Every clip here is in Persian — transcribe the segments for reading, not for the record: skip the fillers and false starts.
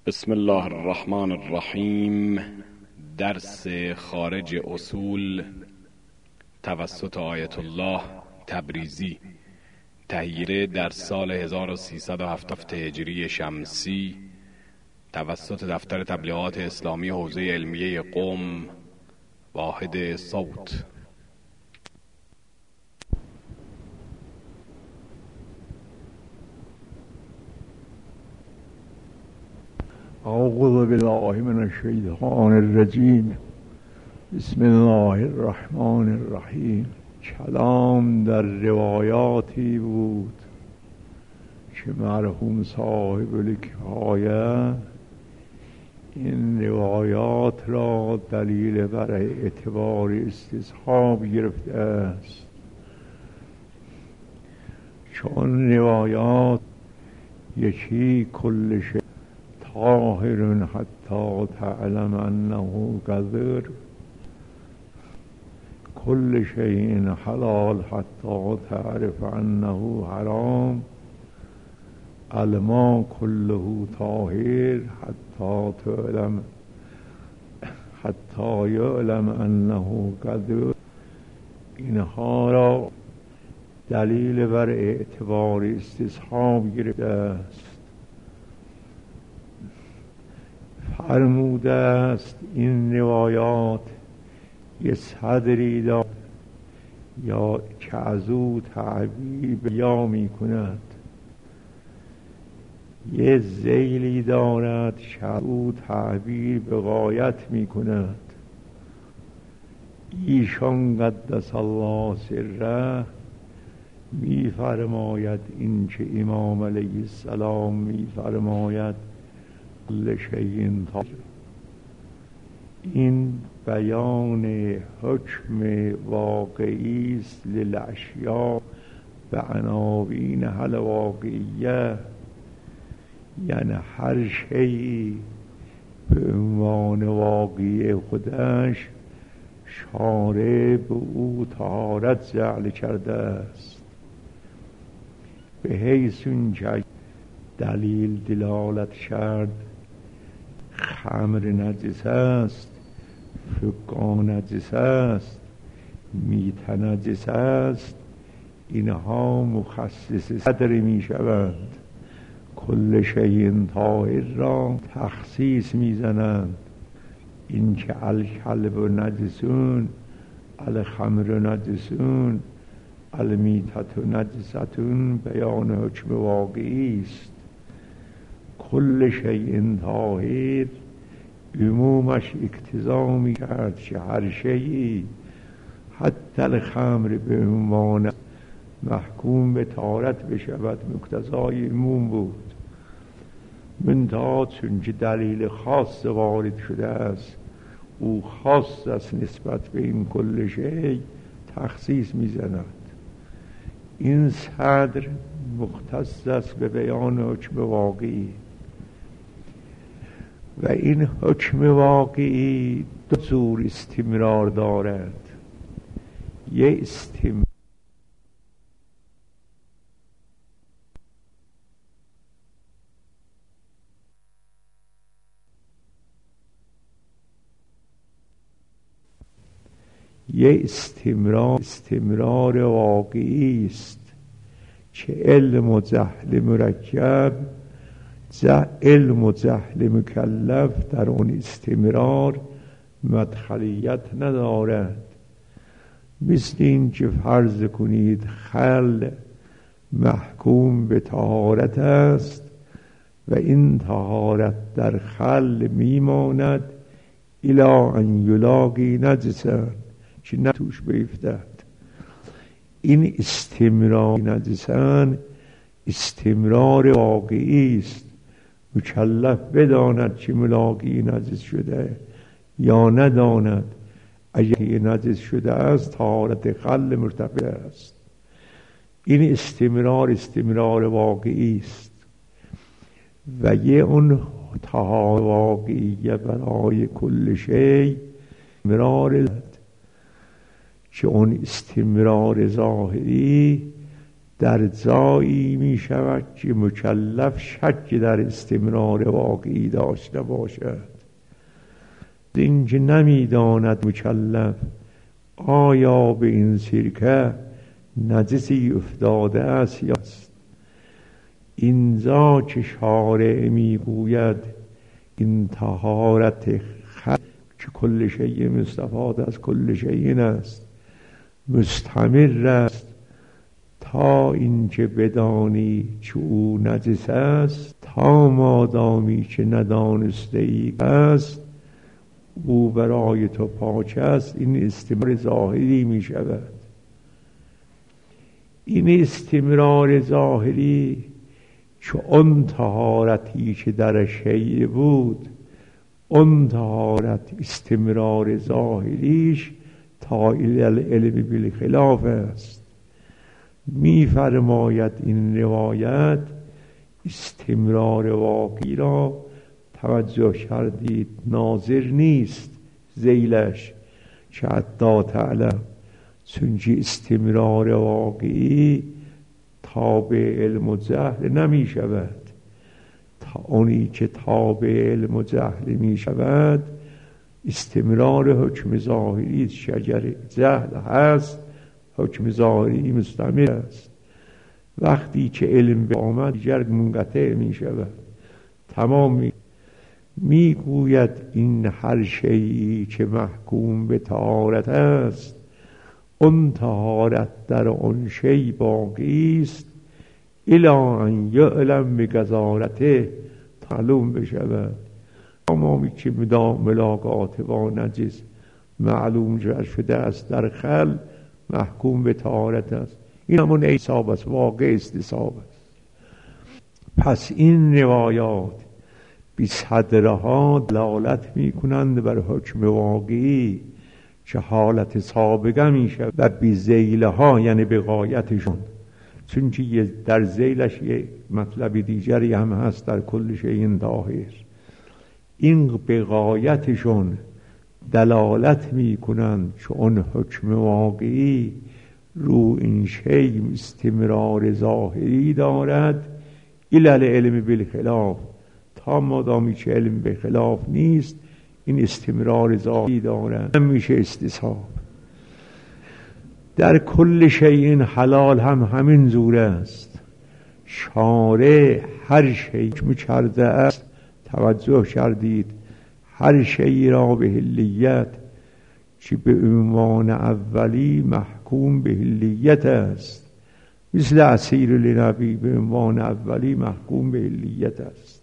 بسم الله الرحمن الرحیم. درس خارج اصول توسط آیت الله تبریزی، تهیه در سال 1307 هجری شمسی توسط دفتر تبلیغات اسلامی حوزه علمیه قم، واحد صوت. اعوذ بالله من الشیطان الرجیم. بسم الله الرحمن الرحیم. کلام در روایاتی بود که مرحوم صاحب الکفایه این روایات را دلیل برای اعتبار استصحاب گرفته است، چون روایات یکی کل شیء طاهر حتی تعلم انه قذر، کل شیء حلال حتی تعرف انه حرام، الماء كله طاهر حتی یعلم انه قذر. اینها را دلیل بر اعتبار استصحاب گرفته است. فرموده است این روایات یه صدری دارد یا که از او تعبیر بیا می کند، یه ذیلی دارد که از او تعبیر به غایت می کند. ایشان قدس الله سره می فرماید این که امام علیه السلام می فرماید کل شیء طاهر. این بیان حکم واقعی است للاشیاء به عناوین حل واقعیه، یعنی هر شیئی به عنوان واقعی خودش شارع به او طهارت جعل کرده است، به حیث اونجا دلیل دلالت کرد خمر نجس است، فقه نجس است، میت نجس است، اینها مخصص صدر می شوند. کل شیء طاهر را تخصیص می زنند. این که الکلب نجسون، الخمر نجسون، المیتت نجستون بیان حکم واقعی است. کل شیء طاهر عمومش اقتضا می کرد که هر شیئی حتی الخمر به عنوان محکوم به طهارت بشود مقتضای عموم بود. منتها چون که دلیل خاص وارد شده است، او خاص است نسبت به این کل شیء تخصیص می زند. این صدر مختص است به بیان حکم واقعی و این حکم واقعی دو جور استمرار دارد. یه استمرار واقعی است که علم و جهل مرکب، علم و جهل مکلف در اون استمرار مدخلیت ندارد. مثل این که فرض کنید خل محکوم به طهارت است و این طهارت در خل میماند الی ان یلاقی نجسا که نتوش بیفتد. این استمرار نجسان استمرار واقعی است. مکلف بداند که ملاقی نجس شده یا نداند. اگر نجس شده است طهارت خل مرتفع است. این استمرار واقعی است و یه اون طهارت واقعی برای کل شیء استمرار که اون استمرار ظاهری در جایی می شود که مکلف شک در استمرار واقعی داشته باشد. اینکه نمی داند مکلف آیا به این سرکه نجسی افتاده است یا است. اینجا که شارع می گوید این طهارت که کل شیء مستفاد از کل شیء است، مستمر است تا اینکه بدانی که او نجس است، تا مادامی که ندانسته ای است او برای تو پاک است. این استمرار ظاهری می شود. این استمرار ظاهری که اون طهارتی که در شیء بود، اون طهارت استمرار ظاهریش تا العلم بالخلاف است. می فرماید این روایت استمرار واقعی را توجه کردید ناظر نیست ذیلش که حتی تعلم، چونکه استمرار واقعی تابع علم و جهل نمی شود. تا اونی که تابع علم و جهل می شود استمرار حکم ظاهری شجر جهل هست، حکم ظاهری مستمر است. وقتی که علم به آمد دیگر منقطع می شود، تمام می گوید این هر شیئی که محکوم به طهارت است، اون طهارت در اون شیء باقی است الی ان یعلم بگزارته، معلوم بشود. تمامی که ملاقات با نجس معلوم شده است در خل محکوم به طهارت است. این همون احساب است، واقع استصحاب است. پس این روایات بی صدرها دلالت می کنند بر حکم واقعی که حالت سابقه می شود و بی ذیلها یعنی به غایتشون، چون که در ذیلش یک مطلب دیگری هم هست در کل شیء طاهر. این به غایتشون دلالت می کنند که اون حکم واقعی رو این شیء استمرار ظاهری دارد الی العلم بالخلاف، تا مادامی که علم به خلاف نیست این استمرار ظاهری دارد. میشه استصحاب. در کل شیء حلال هم همین زوره است. شارع هر شیء که کرده است، توجه کردید، هر شیء را به حلیت که به عنوان اولی محکوم به حلیت است، مثل عصیر لنبی به عنوان اولی محکوم به حلیت است.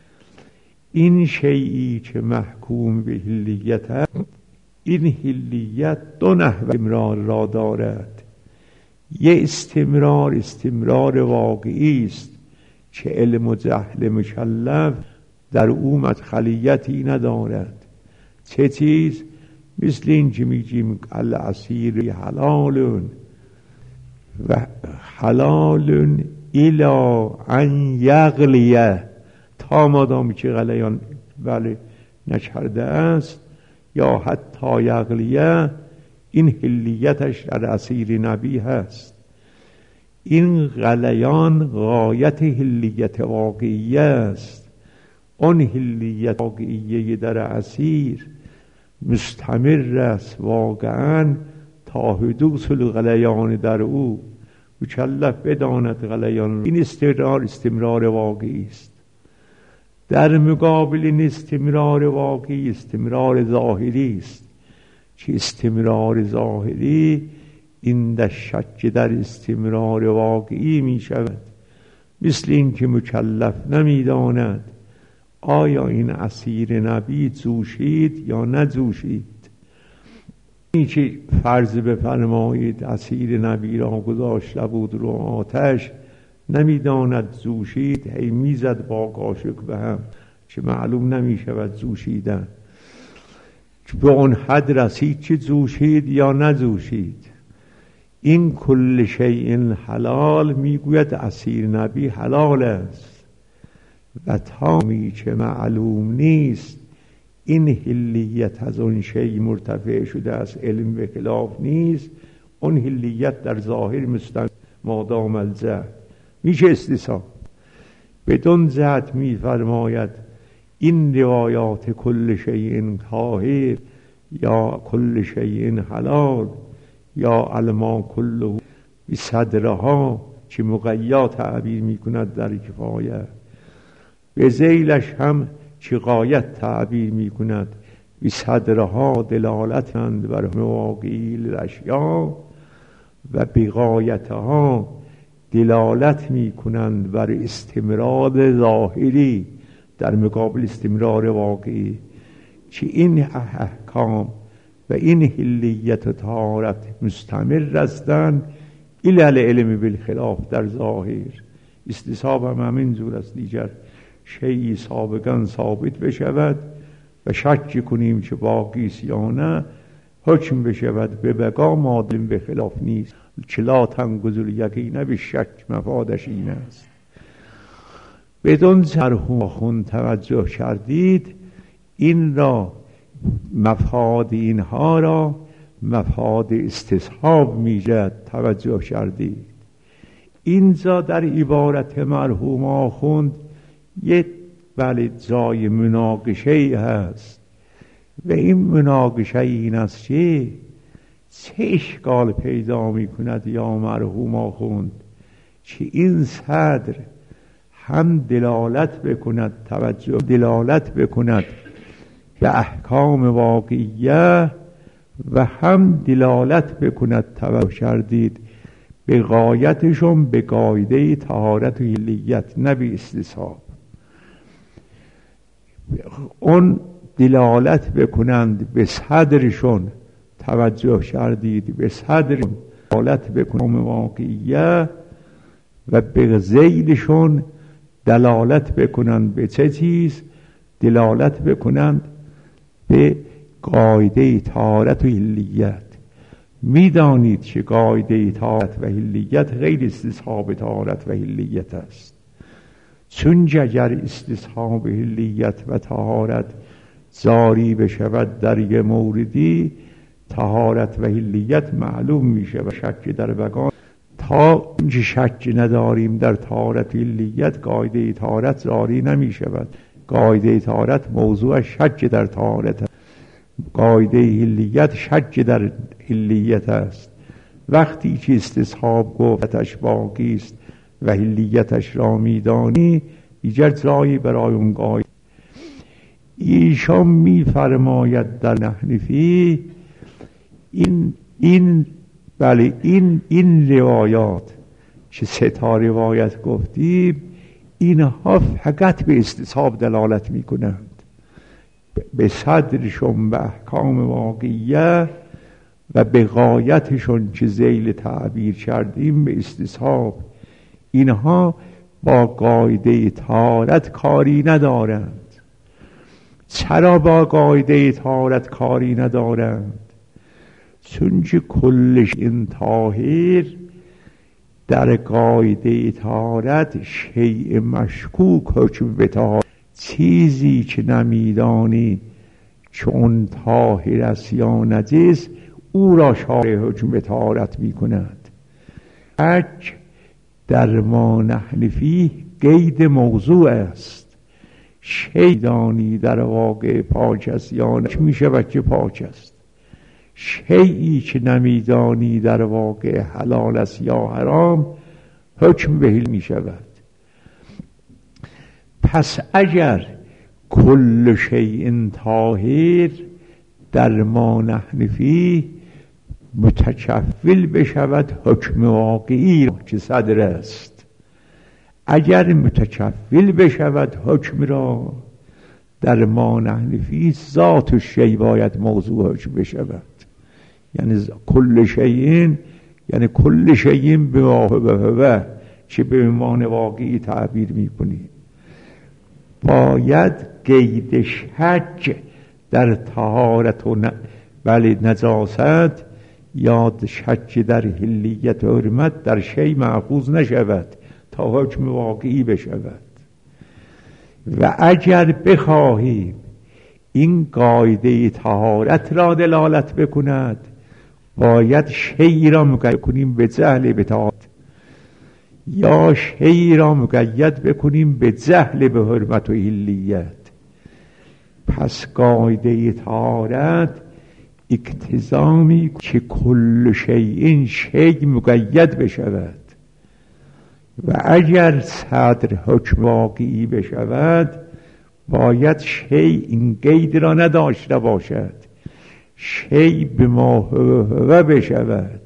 این شیئی که محکوم به حلیت است، این حلیت دو نحو استمرار را دارد. یه استمرار واقعی است که علم و جهل مکلف در او مدخلیتی ندارد. چه چیز؟ مثل این که میگیم العصیر حلال و حلال الی ان یغلیه، تا مادامی که غلیان نکرده است یا حتی یغلیه، این حلیتش در عصیر نبی هست. این غلیان غایت حلیت واقعیه است. اون حلیت واقعیه در عصیر مستمر است واقعا تا حدوث الغلیان در او. مکلف بداند غلیان. این استمرار واقعی است. در مقابل این استمرار واقعی استمرار ظاهری است که استمرار ظاهری این در شک در استمرار واقعی می شود. مثل این که مکلف نمی داند آیا این عصیر نبی جوشید یا نجوشید. این که فرض بفرمایید عصیر نبی را گذاشته بود رو آتش، نمیداند جوشید، هی میزد با قاشق به هم که معلوم نمی شود جوشیدن. به اون حد رسید که جوشید یا نجوشید. این کل شیء حلال میگوید عصیر نبی حلال است و تامی که معلوم نیست این حلیت از اون شیء مرتفع شده است، علم به خلاف نیست، اون حلیت در ظاهر مادام الزهد میشه استصحاب. بدون زهد میفرماید این روایات کل شیء طاهر یا کل شیء حلال یا الماء کله بصدرها چه مقیا تعبیر میکند در کفایه، به ذیلش هم چه غایت تعبیر میکند بصدرها دلالتند بر مواقعی الاشیاء و بغایتها دلالت میکنند بر استمرار ظاهری در مقابل استمرار واقعی. چه این احکام و این حلیت و طهارت مستمر هستند الی العلم بالخلاف در ظاهر. استصحاب هم همین جور است، دیگر شیئی سابقا ثابت بشود و شک کنیم که باقی است یا نه، حکم بشود به بقا معادل به خلاف نیست. چلا تنقض الیقین بالشک مفادش این است. بدون مرحوم خون توجه کردید این را مفاد اینها را مفاد استصحاب میجد. توجه کردید اینجا در عبارت مرحوم آخوند یک جای مناقشه هست و این مناقشه این است که چه اشکال پیدا می کند یا مرحوم آخوند که این صدر هم دلالت بکند، توجه دلالت بکند به احکام واقعیه و هم دلالت بکند، توجه کردید، به غایتشون به قاعده طهارت و حلیت نه به استصحاب. اون دلالت بکنند به صدرشون، توجه کردید، به صدرشون دلالت بکنند واقعیه و به ذیلشون دلالت بکنند به چه چیز؟ دلالت بکنند به قاعده طهارت و حلیت. میدانید که قاعده طهارت و حلیت غیر استصحاب طهارت و حلیت است، چون اگر استصحاب حلیت و طهارت جاری بشود در یک موردی، طهارت و حلیت معلوم میشه و شک در بقا. تا اینکه شک نداریم در طهارت و حلیت، قاعده طهارت جاری نمیشود. قاعده طهارت موضوع شک در طهارت است، قاعده حلیت شک در حلیت است. وقتی که استصحاب گفتش باقی است و حلیتش را میدانی، دیگر جایی برای اون قاعده. ایشان میفرماید در نحنفی این روایات که سه تا روایت گفتیم اینها فقط به استصحاب دلالت میکنند، به صدرشون به احکام واقعیه و به غایتشون که ذیل تعبیر کردیم به استصحاب. اینها با قاعده طهارت کاری ندارند. چرا با قاعده طهارت کاری ندارند؟ چون که کلش این طاهر در قاعده طهارت شیء مشکوک حکم به طهارت، چیزی که نمیدانی چون طاهر است یا نجس او را شارع حکم به طهارت می کند. شک در ما نحنفی قید موضوع است. شیء دانی در واقع پاک است یا نه می شود که پاک است. شیئی که نمیدانی در واقع حلال است یا حرام حکم به می شود. پس اگر کل شیء طاهر در ما نحنفی متکفل بشود حکم واقعی که صدر است، اگر متکفل بشود حکم را در ما نحنفی، ذات الشیء باید موضوع حکم بشود. یعنی کل شیء، یعنی کل شیء به واقع چه به معنی واقعی تعبیر میکنی. باید قید شک در طهارت و نجاست یا شک در حلیت و حرمت در شیء مأخوذ نشود تا حکم واقعی بشود. و اگر بخواهیم این قاعده طهارت را دلالت بکند، باید شیء را مقید کنیم به جهل به طهارت. یا شی را مقید بکنیم به جهل به حرمت و حلیت. پس قاعده طهارت اقتضامی که کل شیء شی مقید بشود و اگر صدر حکم واقعی بشود باید شی این قید را نداشته باشد، شی به ما هو بشود.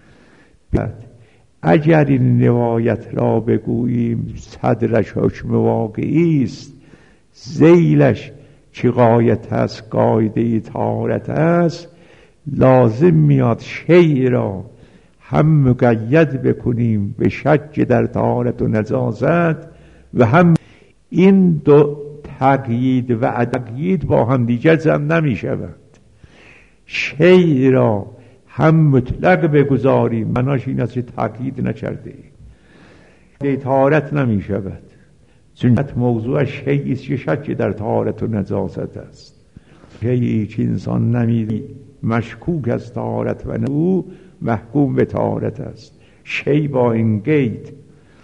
اگر این روایت را بگوییم صدرش حکم واقعی است، ذیلش چه غایت است، قاعده طهارت است، لازم میاد شی را هم مقید بکنیم به شک در طهارت و نجاست و هم این دو تقیید و عدقید با هم دیگر جمع نمی شود. شی را هم مطلق بگذاریم، معناش این است که تقیید نکرده ایم، طهارت نمی شود، چون موضوع شیئی است که شک در طهارت و نجاست است. شیئی که انسان نمیدی مشکوک از طهارت و او محکوم به طهارت است، شی با این قید.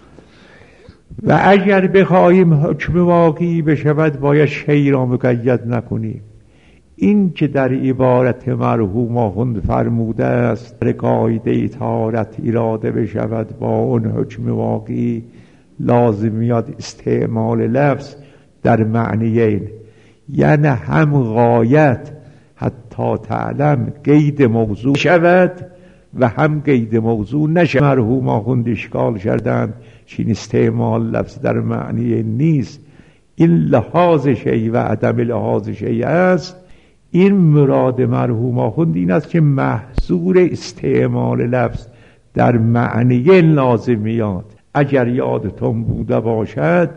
و اگر بخواهیم حکم واقعی بشود باید شی را مقید نکنیم. این که در عبارت مرحوم آخوند فرموده است در قاعده طهارت اراده بشود با اون حکم واقعی، لازم میاد استعمال لفظ در معنیین، یعنی هم غایت حتی تعلم قید موضوع شود و هم قید موضوع نشود. مرحوم آخوند اشکال کردند چین استعمال لفظ در معنی نیست، این لحاظ شیء و عدم لحاظ شیء است. این مراد مرحوم آخوند این است که محظور استعمال لفظ در معنی لازم میاد. اگر یادتون بوده باشد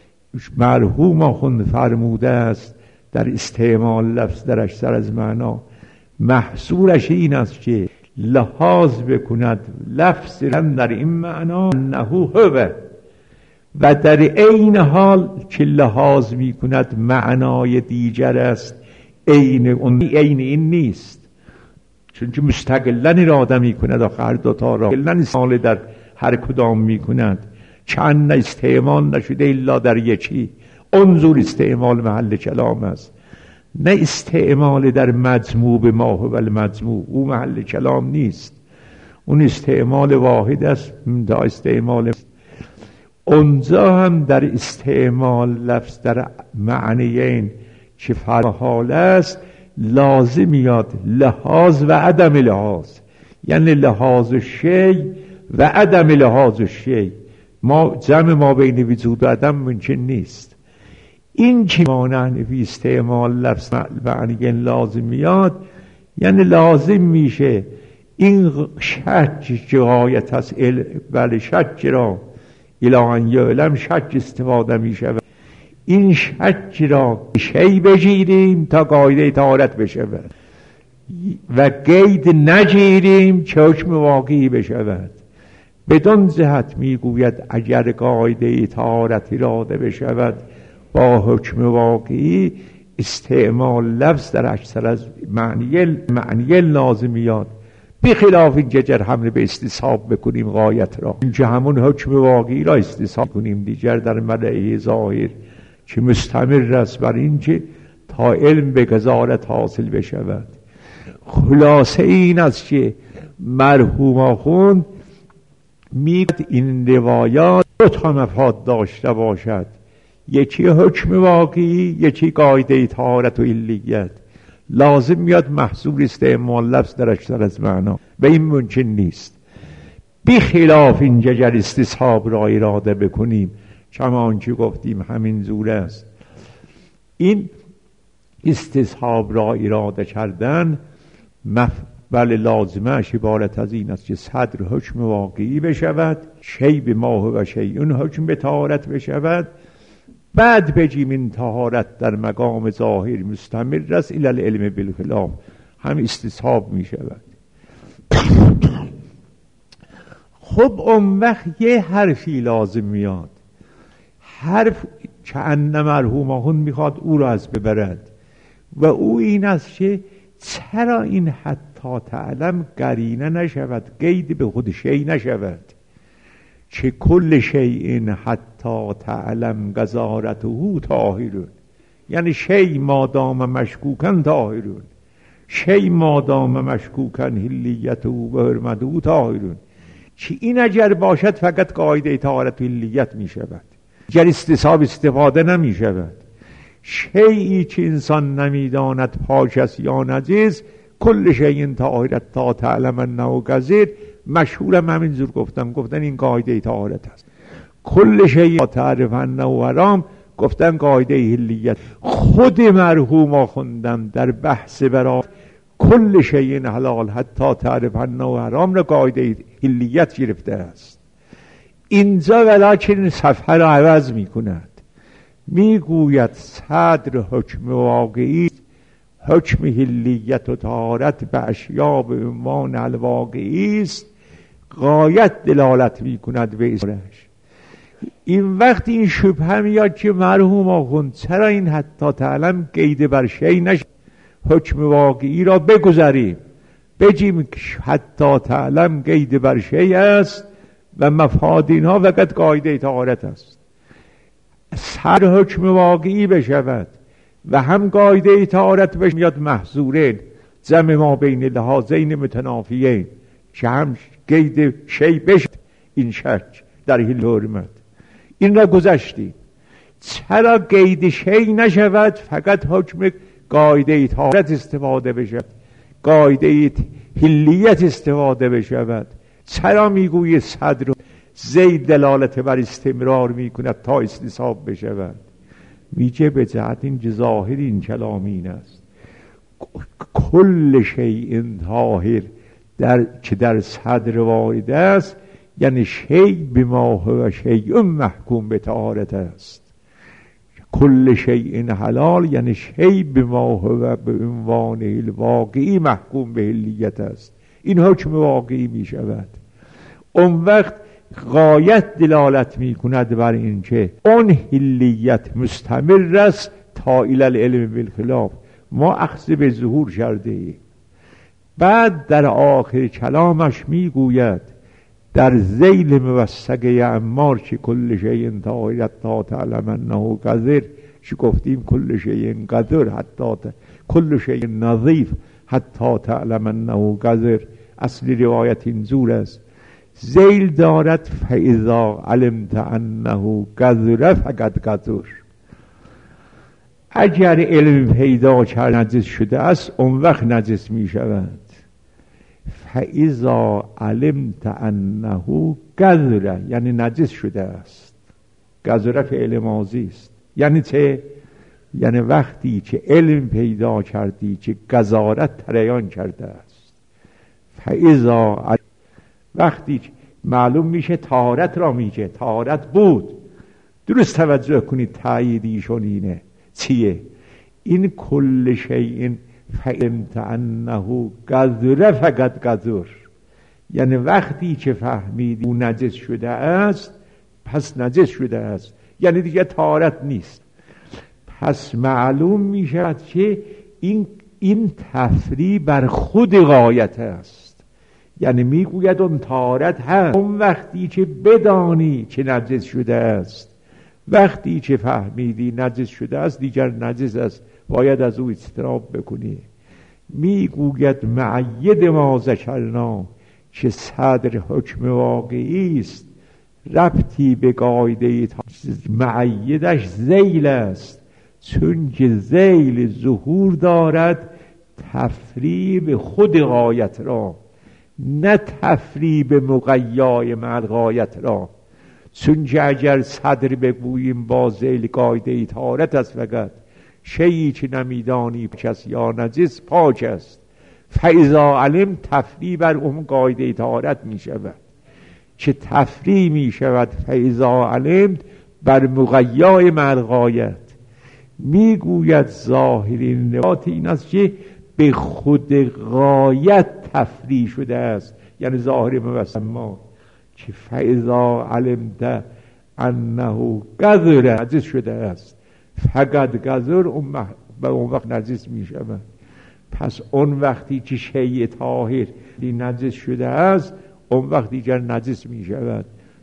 مرحوم آخوند فرموده است در استعمال لفظ در اکثر از معنا محصورش این است که لحاظ بکند لفظ در این معنا انه هو، و در عین حال که لحاظ میکند معنای دیگر است عین اون عین این نیست، چون که مستقلاً اراده میکند آخر دوتا را استعمال در هر کدام میکند، چند استعمال نشده الا در یکی، انظور استعمال محل کلام است، نه استعمال در مجموع به ما هو المجموع، او محل کلام نیست، اون استعمال واحد است. دا استعمال اونجا هم در استعمال لفظ در معنیین که فرحال است لازم میاد لحاظ و عدم لحاظ، یعنی لحاظ شی و عدم لحاظ شی، ما جمع ما بین وجود و عدم ممکن نیست. این که مانع فی استعمال لفظ معنی لازم میاد، یعنی لازم میشه این شک که غایت است، بله شک را الان یعلم شک استفاده میشه، این شک را شی بگیریم تا قاعده طهارت بشود و قید نگیریم که حکم واقعی بشود. بدون جهت میگوید اگر قاعده طهارت اراده بشود با حکم واقعی، استعمال لفظ در اکثر از معنی لازمیات، بخلاف این که جر حمل به استصحاب بکنیم غایت را، اینکه همون حکم واقعی را استصحاب کنیم دیگر در ملعه ظاهر که مستمر است بر این که تا علم به گزارت حاصل بشود. خلاصه این است که مرحوم آخوند میگوید این روایات دو تا مفاد داشته باشد، یکی حکم واقعی، یکی قاعده طهارت و علیت، لازم میاد محصور استعمال لفظ در اکثر از معنا و این ممکن نیست. بخلاف این جگر استصحاب را اراده بکنیم، چمان که گفتیم همین زور است. این استصحاب را اراده کردن بله لازمش عبارت از این است که صدر حکم واقعی بشود، شی به ما هو شیء حکم به طهارت بشود، بعد بگیم این طهارت در مقام ظاهر مستمر است الی العلم بالخلاف، هم استصحاب می شود. خب اون وقت یه حرفی لازم میاد، حرف که ان مرحوم آخوند میخواد او را از ببرد و او این است که چرا این حتی تعلم قرینه نشود، قید به خود شی نشود، چه کل شیء حتی تعلم قذارته طاهرون، یعنی شیء مادام مشکوکن طاهرون، شیء مادام مشکوکن حلیته و حرمته طاهرون. چی این اگر باشد فقط قاعده طهارت و حلیت می شود، اگر استصحاب استفاده نمی شود. شیئی که انسان نمیداند پاک است یا نجس، کل شیء طاهرت تا تعلم انه قذر، مشهورم همینجور گفتن این قاعده طهارت است. کل شیء تعرف انه حرام، گفتن قاعده حلیت. خود مرحوم خوندم در بحث برای کل شیء حلال حتی تعرف انه حرام را قاعده حلیت گرفته است. اینجا ولکن صفحه را عوض می کند، می گوید صدر حکم واقعی، حکم حلیت و طهارت به اشیاء به عنوان الواقعی است، غایت دلالت می کند به اصرش. این وقت این شبهه میاد که مرحوم آخوند چرا این حتی تعلم قید بر شی نشد، حکم واقعی را بگذاریم بگیم حتی تعلم قید بر شی است و مفاد اینها فقط قاعده طهارت است. سر حکم واقعی بشود و هم قاعده طهارت بشود، میاد محظورین جمع ما بین لحاظین متنافیین که هم قید شی بشد. این شک در حل حرمت این را گذشتیم. چرا قید شی نشود فقط حکم قاعده طهارت استفاده بشود، قاعده حلیت استفاده بشود؟ چرا میگوی صدر زید دلالت بر استمرار میکند تا استصحاب بشود؟ میگه به جهت این ظاهر این کلام این است، کل شیء طاهر که در صدر وارد است، یعنی شیء بما هو شیء محکوم به طهارت است. کل شیء حلال یعنی شیء بما هو به عنوان الواقعی محکوم به حلیت است. این حکم واقعی می شود. اون وقت غایت دلالت می کند بر این که اون حلیت مستمر است تا الی العلم بالخلاف، ما اخذ به ظهور کرده ایم. بعد در آخر کلامش می گوید در ذیل موثقه امار که کل شیء طاهر حتی تعلم انه قذر، که گفتیم کل شیء قذر حتی کل شیء نظیف حتی تعلم انه قذر، اصل روایت اینجور است. ذیل دارد فاذا علمت انه قذر فقد قذر، اگر علم پیدا کرد نجس شده است اون وقت نجس می شود. فاذا علمت انه قذر یعنی نجس شده است. قذر فعل ماضی است. یعنی چه؟ یعنی وقتی که علم پیدا کردی که قذارت تریان کرده است. فاذا وقتی معلوم میشه طهارت را میگه، طهارت بود. درست توجه کنید تاییدیشون اینه چیه؟ این کل شیء فعلمت انه قذر فقط قذر، یعنی وقتی که فهمیدی او نجس شده است پس نجس شده است، یعنی دیگه طهارت نیست. پس معلوم می شود که این تفریع بر خود غایت است، یعنی می گوید اون طهارت هست اون وقتی که بدانی که نجس شده است. وقتی که فهمیدی نجس شده است دیگر نجس است، باید از او اجتناب بکنی. می گوید معید ما ذکرنا که صدر حکم واقعی است، ربطی به قاعده معیدش ذیل است، چون که ذیل ظهور دارد تفریب خود غایت را، نه تفریب مقیای مع غایت را. چون که اگر صدر بگوییم با ذیل قاعده طهارت است، فقط شیئی که نمیدانی پاک یا نجس پاک است. فاذا علم تفریع بر اون قاعده طهارت می شود، که تفریع می شود فاذا علم بر مقیای مع غایت. می گوید ظاهرین روایت این است که به خود غایت تفریع شده است، یعنی ظاهر موسما که فاذا علمت انه قذر نجس شده است فقط قذر، به اون وقت نجس می شود. پس اون وقتی که شیء طاهر نجس شده است اون وقت دیگر نجس می شود.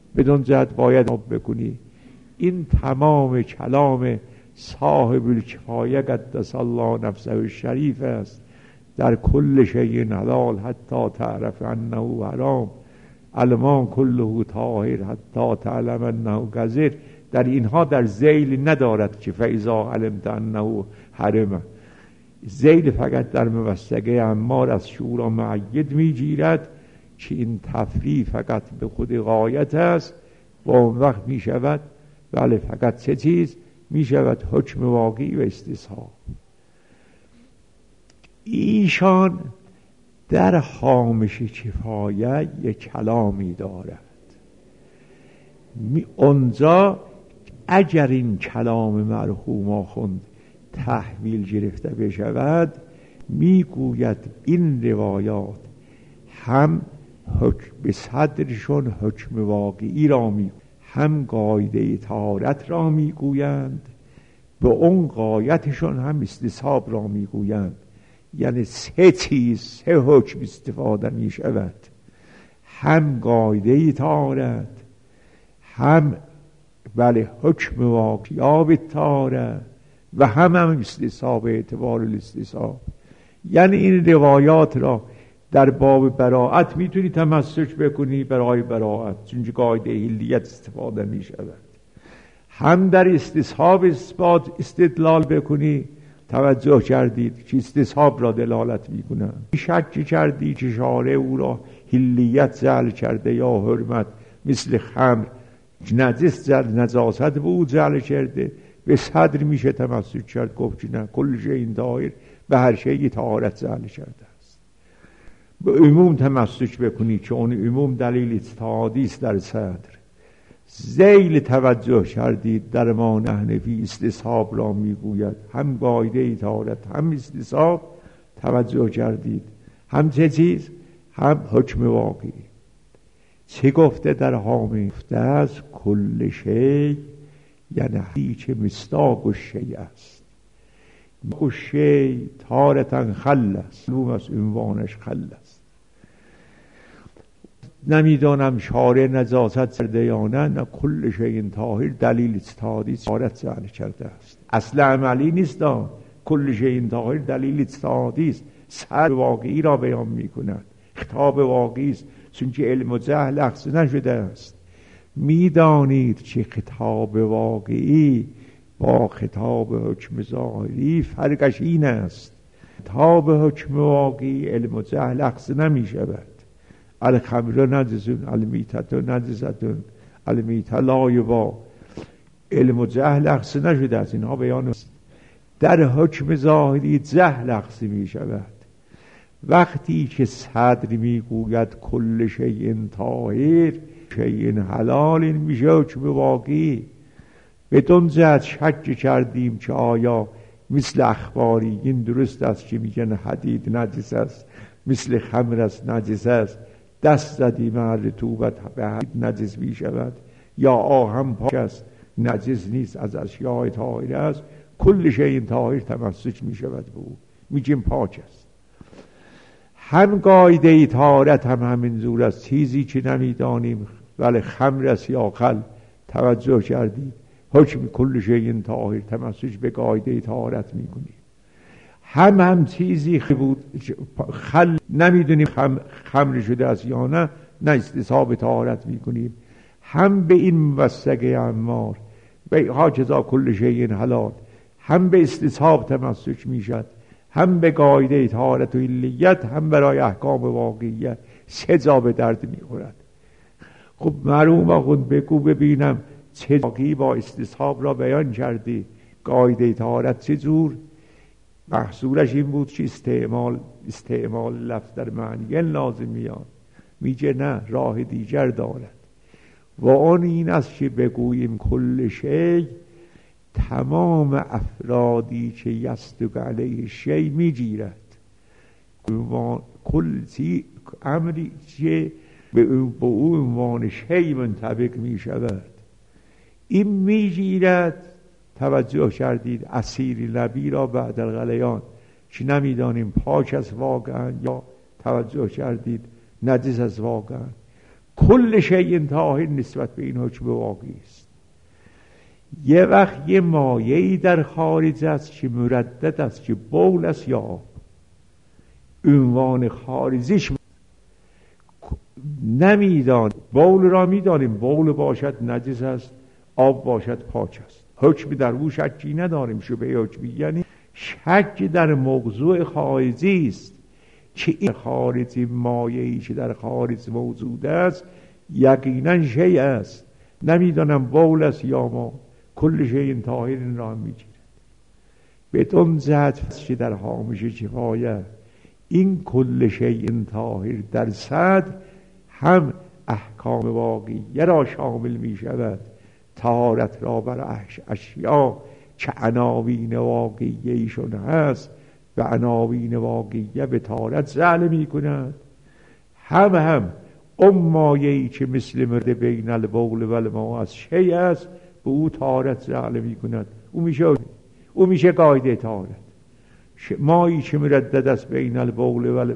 بدون جهت باید بکنی. این تمام کلام صاحب الکفایه قدس الله نفسه الشریف است. در کل شیء حلال حتی تعرف انه حرام، الماء کله طاهر حتی تعلم انه قذر. در اینها در ذیل ندارد که فاذا علمت انه حرم. ذیل فقط در موثقه عمار از شورا معید میگیرد که این تفریح فقط به خود غایت است و اون وقت می شود بله فقط سه چیز می شود: حکم واقعی و استصحاب. ایشان در هامش کفایه یک کلامی دارد. اونجا اگر این کلام مرحوم آخوند تحویل گرفته بشود، میگوید این روایات هم به صدرشون حکم واقعی را میگویند، هم قاعده طهارت را میگویند، به اون قایتشون هم استصحاب را میگویند. یعنی سه چیز، سه حکم استفاده می شود: هم قاعده طهارت، هم بله حکم واقعی به طهارت و هم استصحاب اعتبار الاستصحاب. یعنی این روایات را در باب براءت میتونی تمسک بکنی برای براءت، چون قاعده حلیت استفاده می شود. هم در استصحاب اثبات استدلال بکنی. توجه کردید که استصحاب را دلالت می کنند. شک کردی که شارع او را حلیت جعل کرده یا حرمت، مثل خمر نجاست بود جعل کرده، به صدر میشه تمسک کرد، گفت که نه، کل شیء طاهر، به هر شیء طهارت جعل کرده است. به عموم تمسک بکنی که اون عموم دلیل اجتهادی است در صدر. ذیل توجه کردید در ما نحنفی استصحاب را میگوید، هم قاعده طهارت هم استصحاب. توجه کردید هم چه چیز؟ هم حکم واقعی. چه گفته در حامی؟ گفته از کل شی، یعنی هیچ مصداق الشیء است. و شی تارتن خل است، معلوم از عنوانش خل است. نمیدانم شارع نجاست کرده یا نه کل شیء طاهر دلیل اجتهادی طهارت جعل کرده است. اصل عملی نیست. کل شیء طاهر دلیل اجتهادی است. صدر واقعی را بیان میکند، خطاب واقعی است، چون که علم و جهل اخذ نشده است. میدانید که خطاب واقعی با خطاب حکم ظاهری فرقش این است: خطاب حکم واقعی علم و جهل اخذ نمی شود. الخمر نجسون، المیتة نجستون، المیتة لا یباع. علم و جهل اخذ نشده است، اینها بیان است. در حکم ظاهری جهل اخذ می شود. وقتی که صدر میگوید کل شیء طاهر، شیء حلال، میشه حکم واقعی. بدون جهت شک کردیم که آیا مثل اخباری این درست است که میگن حدید نجس است، مثل خمر است نجس است، دست زدی مع رطوبت به حدید نجس می شود، یا آهم پاک است نجس نیست، از اشیاء طاهر است، کل شیء طاهر تمسک می شود به او، میگیم پاک است. هم قاعده طهارت هم همین جور است. چیزی که نمیدانیم ولی خمر است یا خل، توجه کردید حکم کل شیء طاهر تمسک به قاعده طهارت میکنیم. هم چیزی بود خل نمیدونیم خمر شده است یا نه، نه استصحاب طهارت میکنیم. هم به این موثقه عمار به هاکذا کل شیء حلال، هم به استصحاب تمسک میشد، هم به قاعده طهارت و حلیت، هم برای احکام واقعیت. سه جا به درد میخورد. خب مرحوم آخوند بگو ببینم چه واقعی با استصحاب را بیان کردی، قاعده طهارت چه جور؟ محصولش این بود که استعمال لفظ در معنی لازم میاد. میگه نه، راه دیگر دارد و اون این است که بگوییم کل شی، تمام افرادی که یصدق علیه شی میگیرد. کل امری که به او عنوان شی منطبق می شود، این میگیرد. توجه کردید اسیر نبی را بعد الغلیان که نمیدانیم پاک است واقعا یا توجه کردید نجس است واقعا. کل شیء طاهر نسبت به این حکم واقعی است. یه وقت یه مایه‌ای در خارج است که مردد است، که بول است یا آب. عنوان خارجیش نمیدان. بول را میدانیم، بول باشد نجس است، آب باشد پاک است. حکم در او شکی نداریم. شبهه حکمی یعنی شک در موضوع خارجی است که این خارجی مایه‌ای که در خارج موجود است یقینا شیء است. نمیدانم بول است یا ما. کل شیء طاهر این را میگیرد. بدون جهت که در هامش کفایه این کل شیء طاهر در صدر هم احکام واقعیه را شامل می شود. طهارت را بر اشیا که عناوین واقعیه ایشون هست و عناوین واقعیه به طهارت جعل می کند. هم اون مایه‌ای که مثل مرده بین البول و الماء از شیء است به او طهارت جعل می کند. او میشه قاعده طهارت. مایی که مردد است بین البول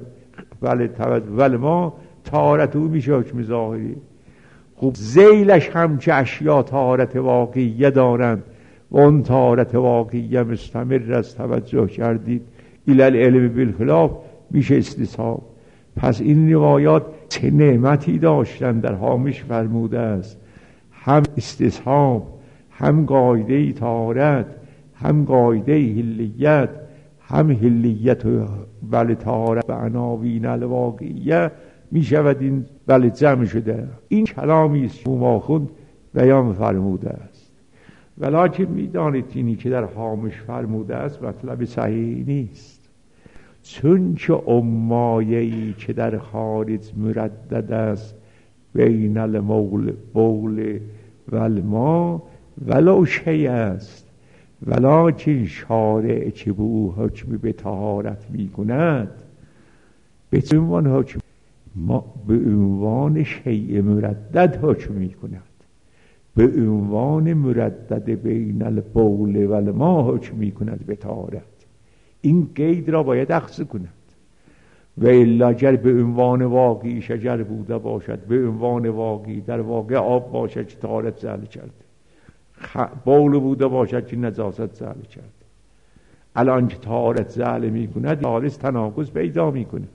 و الماء طهارت او میشه حکم ظاهری. خوب ذیلش هم که اشیا طهارت واقعیه دارند و اون طهارت واقعیه مستمر است. توجه کردید الی العلم بالخلاف میشه استصحاب. پس این روایات چه نعمتی داشتن در هامش فرموده است، هم استصحاب، هم قاعده طهارت، هم قاعده حلیت، هم حلیت و طهارت به عناوین الواقعیه می شود. این جمع شده. این کلامی است که آخوند بیان فرموده است. ولکن می دانید اینی که در هامش فرموده است مطلب صحیح نیست. چون که مایه‌ای که در خارج مردد است بین البول و الماء ولو شیء است، ولکن شارع که به او حکم به طهارت می کند به عنوان حکم به عنوان شیء مردد حکم می کند، به عنوان مردد بین البول و الماء حکم می کند به طهارت. این قید را باید اخذ کند. و الا اگر به عنوان واقعی شجر بوده باشد، به عنوان واقعی در واقع آب باشد که طهارت جعل کرده، بول بوده باشد که نجاست جعل کرده، الان که طهارت جعل می کند حالش تناقض پیدا می کند.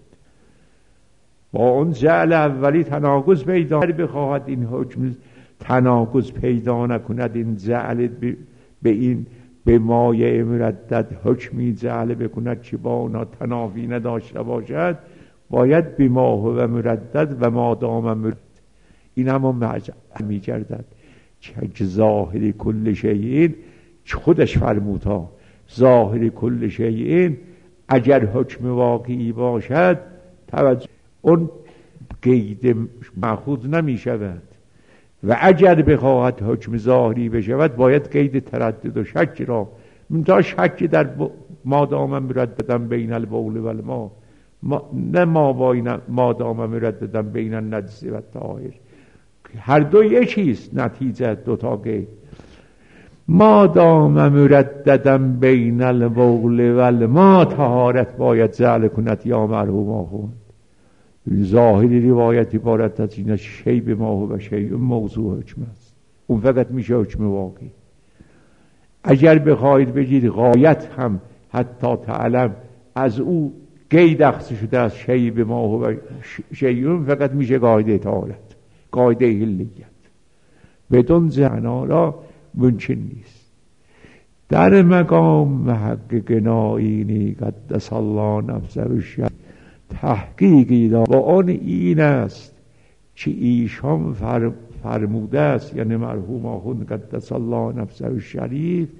با اون جعل اولی تناقض پیدا بخواهد این حکم تناقض پیدا نکند، این جعل به این به مایه مردد حکمی جعل بکند که با اونا تنافی نداشته باشد، باید به ماه و مردد و مادام مرد این هم مرجع می کردد که ظاهر کل شیء خودش فرمودا ظاهر کل شیء اگر حکم واقعی باشد توجه اون قید مأخوذ نمی شود و اگر بخواهد حکم ظاهری بشود باید قید تردد و شک را منتها شک در مادام مرددن بین البول و الماء نه مادام مرددن بین النجس و الطاهر، هر دو یکیست. نتیجه دوتا قید مادام مرددن بین البول و الماء طهارت باید جعل کند یا مرحوم آخوند. ظاهری روایت عبارت از این شیء به ما و شیء موضوع حکم است، اون فقط میشه حکم واقعی. اگر بخواهید بگید غایت هم حتی تعلم از او قید اخذ شده از شیء به ما و شیء فقط میشه قاعده طهارت، قاعده حلیت، بدون زعنا را ممکن نیست. در مقام محقق نائینی قدس الله نفسه الشریف تحقیقی دا و آن این است که ایشان فرموده است، یعنی مرحوم آخوند قدس الله نفسه الشریف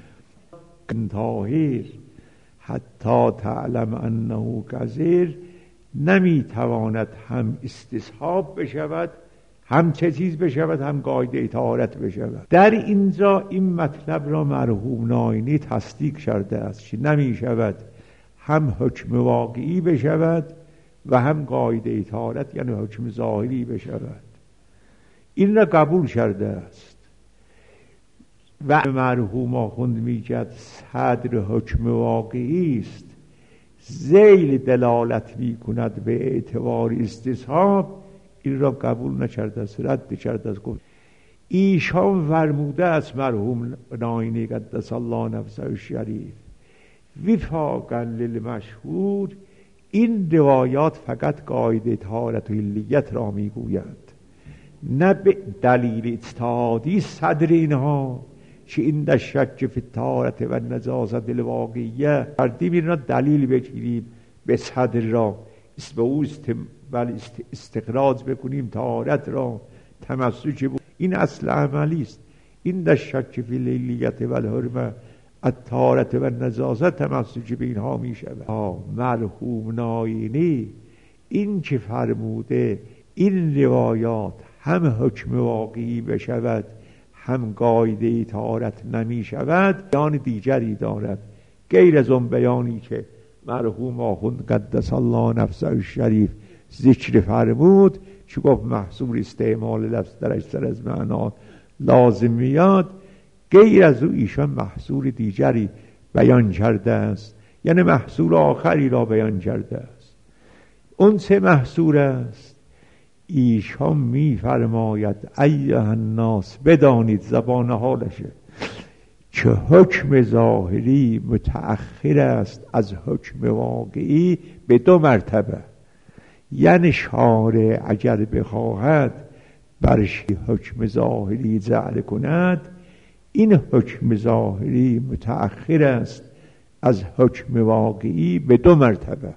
طاهر حتی تعلم انه کثیر نمیتواند هم استصحاب بشود، هم چه چیز بشود، هم قاعده طهارت بشود. در اینجا این مطلب را مرحوم نائینی تصدیق کرده است که نمیشود هم حکم واقعی بشود و هم قاعده طهارت یعنی حکم ظاهری بشود. این را قبول کرده است و مرحوم آخوند میگد صدر حکم واقعی است، ذیل دلالت میکند به اعتبار استصحاب. این را قبول نکرده است، رد کرده است. گفت ایشان فرموده است مرحوم ناینی قدس الله نفسه الشریف وفاقا للمشهور این روایات فقط قاعده طهارت و حلیت را میگویند، نه به دلیل اجتهادی صدر اینها که این در شک فی الطهارت و نجاست الواقعیه کردیم. این را دلیل بگیریم به صدر را به او استخراج بکنیم طهارت را تمسک بود. این اصل عملی است. این در شک فی الحلیت و الحرمه الطهارت و نجاست تمسک به اینها می شود. مرحوم ناینی این که فرموده این روایات هم حکم واقعی بشود هم قاعده طهارت نمی شود، بیان دیگری دارد غیر از اون بیانی که مرحوم آخوند قدس الله نفسه الشریف ذکر فرمود چه گفت محصول استعمال لفظ در اکثر از معنا لازم میاد. غیر از او ایشان محصول دیگری بیان کرده است، یعنی محصول آخری را بیان کرده است. اون چه محصول است؟ ایشان می فرماید ایها الناس بدانید، زبان حالشه، که حکم ظاهری متأخر است از حکم واقعی به 2 مرتبه. یعنی شارع اگر بخواهد برش حکم ظاهری جعل کند، این حکم ظاهری متأخر است از حکم واقعی به 2 مرتبه.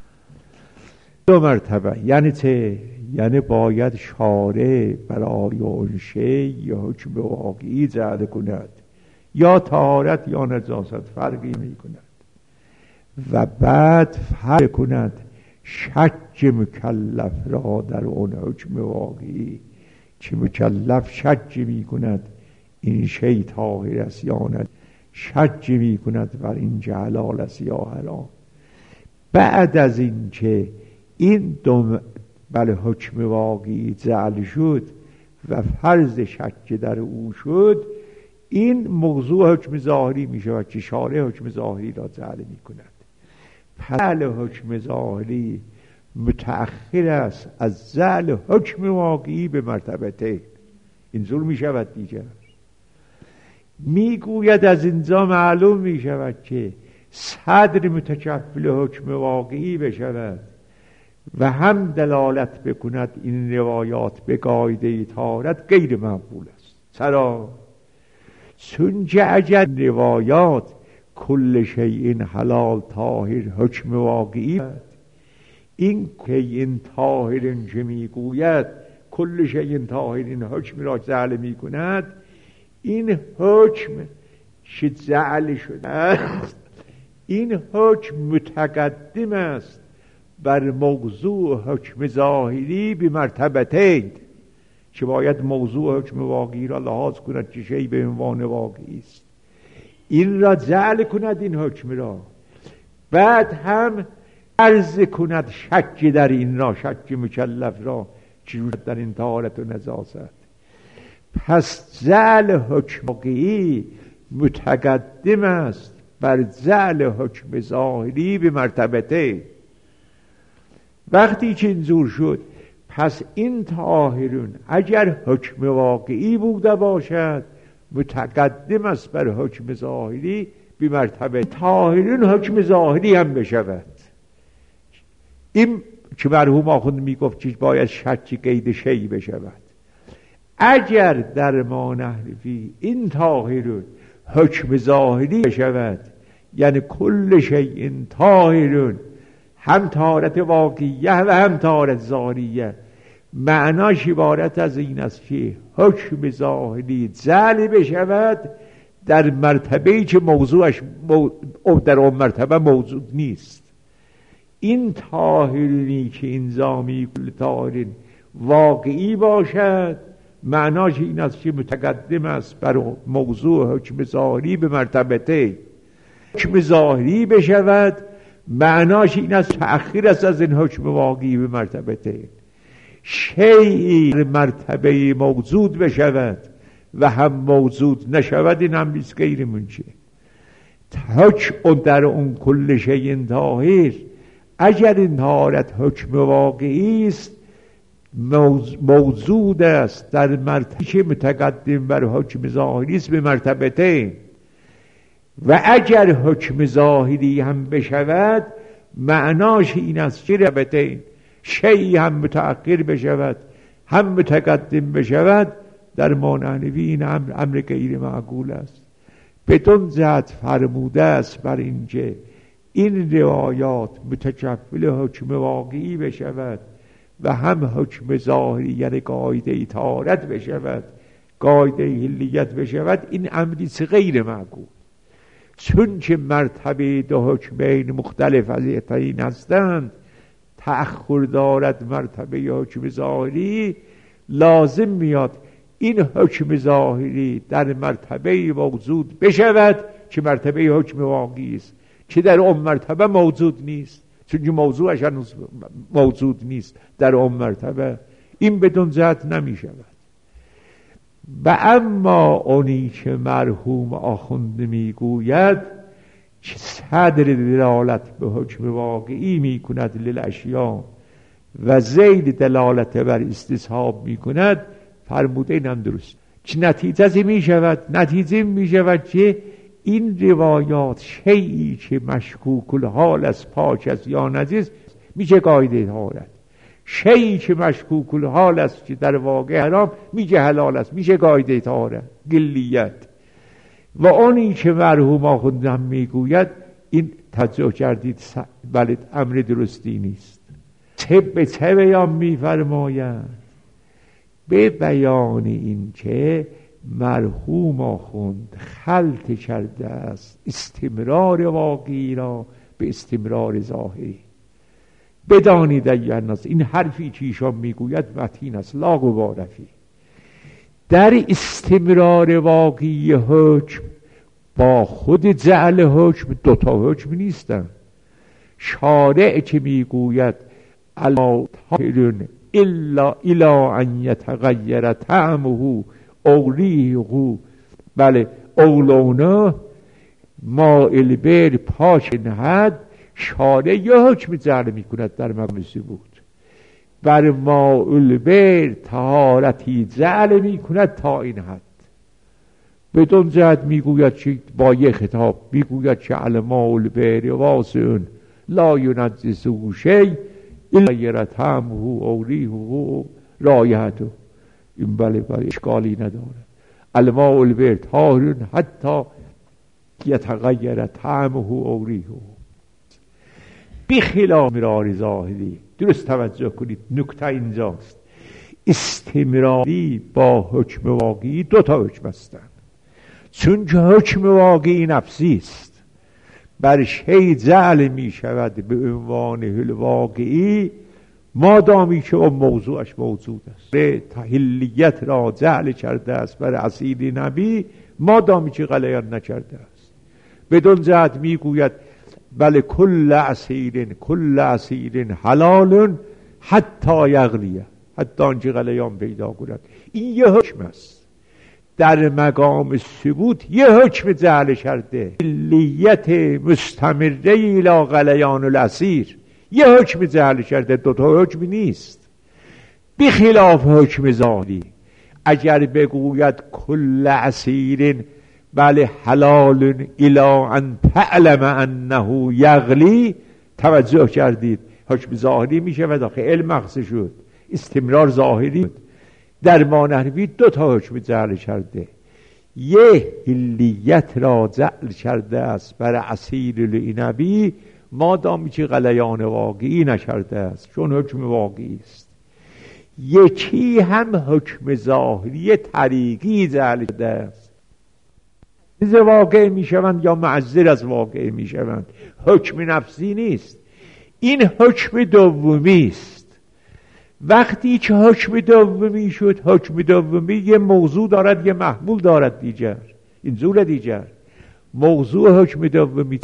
2 مرتبه یعنی چه؟ یعنی باید شارع برای اون شی یا حکم واقعی جعل کند، یا طهارت یا نجاست، فرقی می کند. و بعد فرق کند شک مکلف را در اون حکم واقعی، که مکلف شک می کند این شی طاهر است یا نه، شک می کند بر این حلال است یا حرام. بعد از این که این 2 بله حکم واقعی جعل شد و فرض شک در او شد، این موضوع حکم ظاهری می شود که شارع حکم ظاهری را جعل می کند. پس حکم ظاهری متأخر است از جعل حکم واقعی به مرتبته. اینجور می شود دیگر. می گوید از اینجا معلوم می شود که صدر متکفل حکم واقعی بشود و هم دلالت بکند این روایات به قاعده طهارت غیر مقبول است. چرا؟ چون که اگر روایات کل شیء حلال طاهر حکم واقعی، این که این طاهر که میگوید کل شیء طاهر این حکم را جعل میکند، این حکم که جعل شده است، این حکم متقدم است بر موضوع حکم ظاهری به مرتبتین، که باید موضوع حکم واقعی را لحاظ کند که شی به عنوان واقعی است، این را جعل کند این حکم را، بعد هم عرض کند شک در این را، شک مکلف را که در این طهارت و نجاست. پس جعل حکم واقعی متقدم است بر جعل حکم ظاهری به مرتبته. وقتی که اینجور شد، پس این طاهرون اگر حکم واقعی بوده باشد متقدم است بر حکم ظاهری به مرتبه طاهرون حکم ظاهری هم بشود. این که مرحوم آخوند می گفت که باید شک قید شی بشود. اگر در ما نحرفی این طاهرون حکم ظاهری بشود، یعنی کل شیء طاهرون، هم طهارت واقعیه و هم طهارت ظاهریه، معناش عبارت از این است که حکم ظاهری جعل بشود در مرتبه‌ای که موضوعش در اون مرتبه موجود نیست. این طاهرینی که انزامی کل طاهرین واقعی باشد، معناش این است که متقدم است بر موضوع حکم ظاهری به مرتبته. حکم ظاهری بشود، معناش این است تأخیر است از این حکم واقعی به مرتبته. شیئی مرتبه موجود بشود و هم موجود نشود، این هم بیست غیر منشه. حکم در اون کل شیء طاهر، اگر این طهارت حکم واقعی است، موجود است در مرتبه که متقدم بر حکم ظاهری است به مرتبتین، و اگر حکم ظاهری هم بشود معناش این است که مرتبتین شیئی هم متأخر بشود هم متقدم بشود، در معنوی این امر غیر معقول است. بدون جهت فرموده است بر اینکه این روایات متکفل حکم واقعی بشود و هم حکم ظاهری یعنی قاعده طهارت بشود، قاعده حلیت بشود، این امری غیر معقول. چون که مرتبه دو حکمین مختلف از این هستند، تأخر دارد مرتبه حکم ظاهری، لازم میاد این حکم ظاهری در مرتبه موجود بشود که مرتبه حکم واقعی است، که در اون مرتبه موجود نیست، چون که موضوعش هنوز موجود نیست در اون مرتبه. این بدون جهت نمی شود. و اما اونی که مرحوم آخونده می گوید که صدر دلالت به حکم واقعی می کند للاشیا و زید دلالت بر استصحاب می کند، فرموده این هم درست. که نتیجه می شود که این روایات شیئی که مشکوک الحال از پاک است یا نجس میشه قاعده طهارت، شیئی که مشکوک الحال است که در واقع حرام میشه حلال است، میشه قاعده طهارت گلیت. و اونی که مرحوم آخونده هم میگوید این توجه کردید بله امر درستی نیست. به چه بیان میفرماید؟ به بیان این که مرحوم آخوند خلط کرده است استمرار واقعی را به استمرار ظاهری. بدانید ایها الناس، این حرفی که ایشان میگوید متین است لا غبار فیه. در استمرار واقعی حکم با خود جعل حکم دوتا حکم نیستن. شارع که میگوید الا ان یتغیر طعمه او ریحه، بله اولونه مائل بر پاش نهد، شارع یه حکم جعل میکند در مقام ثبوت، بر مائل بر طهارتی جعل میکند تا این حد. بدون جهت میگوید که با یه خطاب میگوید که الماء بر واسع لا ینجسه شیء الا غیر طعمه او ریحه رایحته. این بله اشکالی نداره. الماء البر طاهر حتی یتغیر طعمه او ریحه. بخلاف استمرار ظاهری، درست توجه کنید نکته اینجاست، استمراری با حکم واقعی دو تا حکم هستند. چون که حکم واقعی نفسی است، بر شی جعل می شود به عنوان الواقعی مادامی که اون موضوعش موجود است. به تحلیت را جعل کرده است بر اسیر نبی مادامی که غلیان نکرده است. بدون جهت میگوید بله کل اسیر حلال حتی یغلیه، حتی آنچه غلیان پیدا کند. این یه حکم است. در مقام ثبوت یه حکم جعل کرده، حلیت مستمره الی غلیان الاسیر، یه حکم جعل کرده، دوتا حکم نیست. بخلاف حکم ظاهری، اگر بگوید کل اسیر بله حلال الی ان تعلم انه یغلی، توجه کردید حکم ظاهری میشه و داخل علم مخصوص شد، استمرار ظاهری. در مانحوی دو تا حکم جعل کرده، یه حلیت را جعل کرده است بر اسیر العنبی مادامی که غلیان واقعی نکرده است، چون حکم واقعی است. یکی هم حکم ظاهری طریقی جعل کرده است، از واقع می شوند یا معذر از واقع می شوند، حکم نفسی نیست. این حکم دومی است. وقتی که حکم دومی شد، حکم دومی یه موضوع دارد یه محمول دارد دیگر، این زور دیگر. موضوع حکم دومی،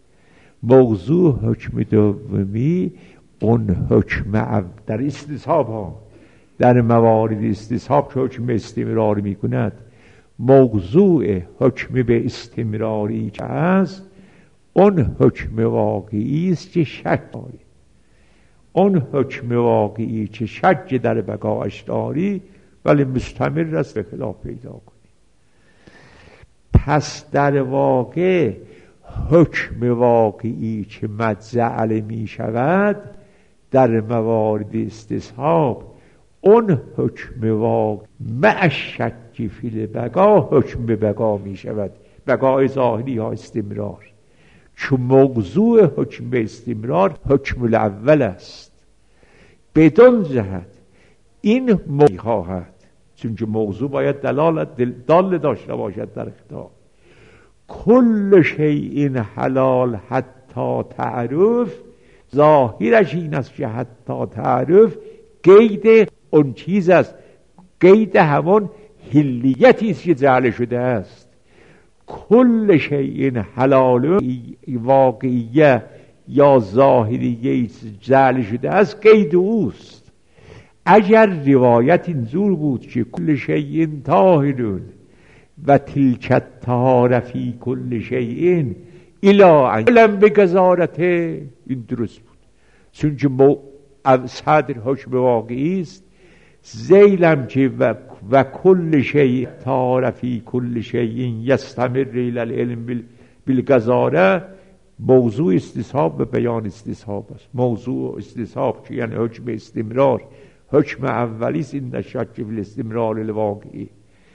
موضوع حکم دومی اون حکم در استصحاب ها، در موارد استصحاب که حکم استمرار می کند، موضوع حکم به استمراری که هست اون حکم واقعی است که شک داره. اون حکم واقعی که شک در بقاش داری ولی مستمر است به خلاف پیدا کنی. پس در واقع حکم واقعی که مدزعل می شود در موارد استصحاب، اون حکم واقع مع شک فی البقا حکم به بقا می شود. بقای ظاهری ها استمرار، چون موضوع حکم به استمرار حکم الاول است. بدون جهت این موضوع خواهد، چون موضوع باید دال داشته باشد در خطاب. کل شیء حلال حتی تعرف، ظاهرش این است که حتی تعرف قید اون چیز است، قید همون حلیتی است که جعل شده است. کل شیء حلال واقعیه یا ظاهریه جعل شده است، قید اوست. اگر روایت اینجور بود که کل شیء طاهر و تلک الطهارة فی کل شیء الی ان بگزارته، این درست بود. چون که صدر حکم واقعی است، زیلم که و کل شیء طهارة فی کل شیء یستمر الی العلم بالگزاره، موضوع استصحاب و بیان استصحاب است. موضوع استصحاب که یعنی حکم استمرار، حکم اولی است، این شک فی الاستمرار الواقعی.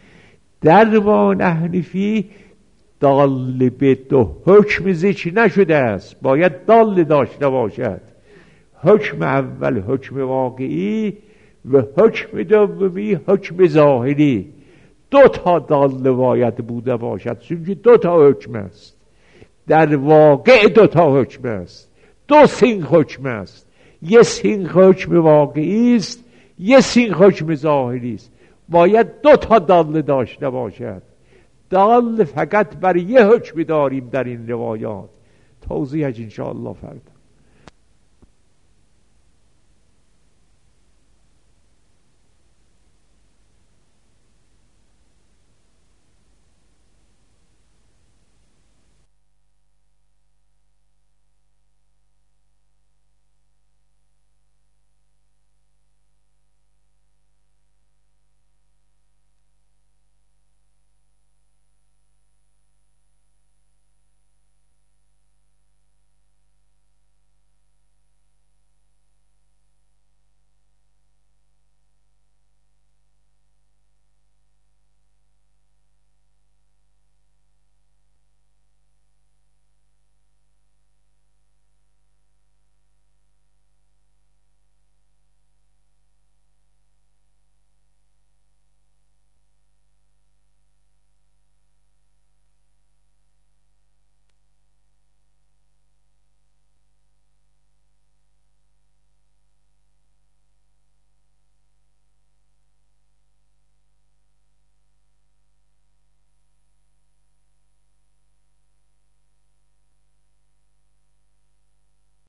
در ما نحن فی دال به دو حکم ذکر نشده است، باید دال داشته باشد. حکم اول حکم واقعی و حکم دومی حکم ظاهری. دو تا دال باید بوده باشد، چون دو تا حکم است. در واقع دو تا حکم است، دو سینخ حکم است. یه سینخ حکم واقعی است، یه سینخ حکم ظاهری است. باید دو تا دال داشته باشد. دال فقط برای یه حکم داریم در این روایات، توضیحش انشاءالله فردا.